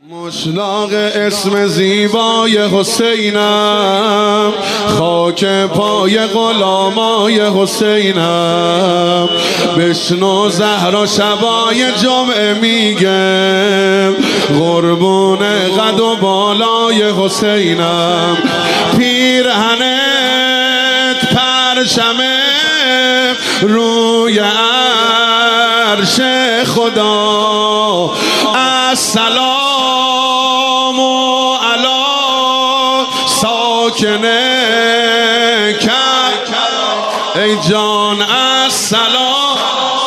مشتاق اسم زیبای حسینم، خاک پای غلامای حسینم. بشنو زهرا شبای جمعه میگه، قربون قد و بالای حسینم. پیرهنت پرچمه روی عرش خدا، السلام علی ساکنه کرد ای جان، السلام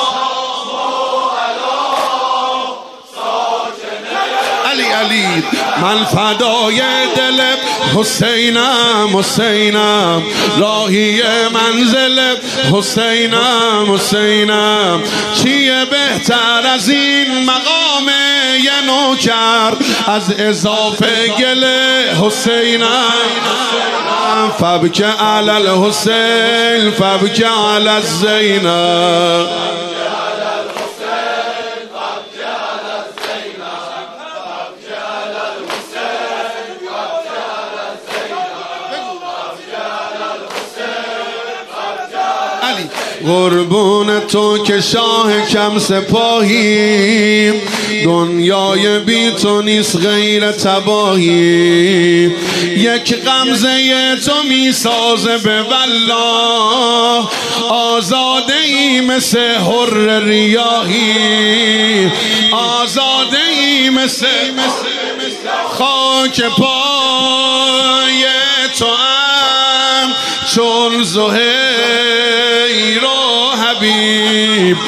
علی من فدای دل حسینم، راهی منزل حسینم. چیه بهتر از این مقام یه نوکر، از اضافه گل حسینم. فبک علی الحسین فبک علی الزینب. قربون تو که شاه کم سپاهی، دنیای بی تو نیست غیر تباهی. یک غمزه تو می سازه به والله، آزاده ای مثل حر ریاحی، آزاده ای مثل خاک پای تو ام چون زهیر و حبیب.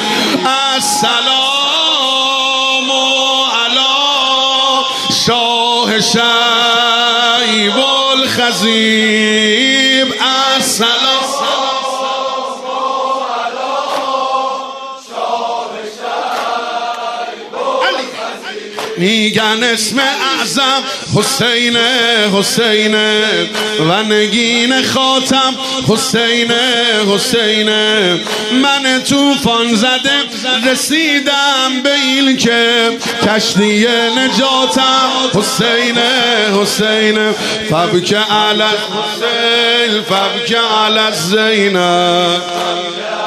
السلام علی شاه شیب الخضیب. السلام میگن اسم اعظم حسینه و نگین خاتم حسینه. من طوفان زده رسیدم به این که کشتی نجاتم حسینه. فبک علی الحسین فبک علی الزینب.